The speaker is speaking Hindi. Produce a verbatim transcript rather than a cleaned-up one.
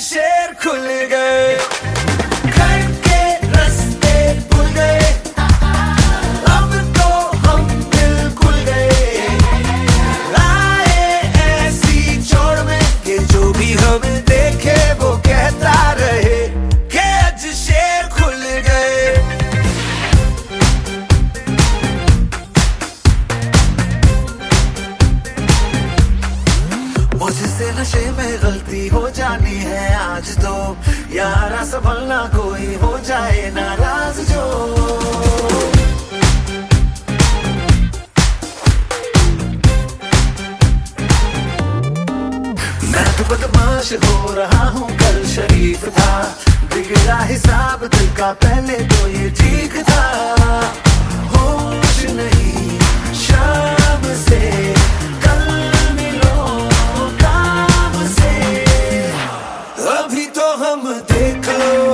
शेर खुल गए, घर के रास्ते भूल गए, अब तो हम बिल्कुल गए, आए ऐसी चौड़ में कि जो भी हमें देखे वो कहता रहे कि आज शेर खुल गए। मुझसे नशे में गलती हो जानी है आज तो, यारा संभलना कोई हो जाए नाराज जो। मैं तो बदमाश हो रहा हूँ, कल शरीफ था, बिगड़ा हिसाब दिल का पहले तो ये ठीक था। होश नहीं शाम से, कल मिलो काम से, अभी तो हम देख लो।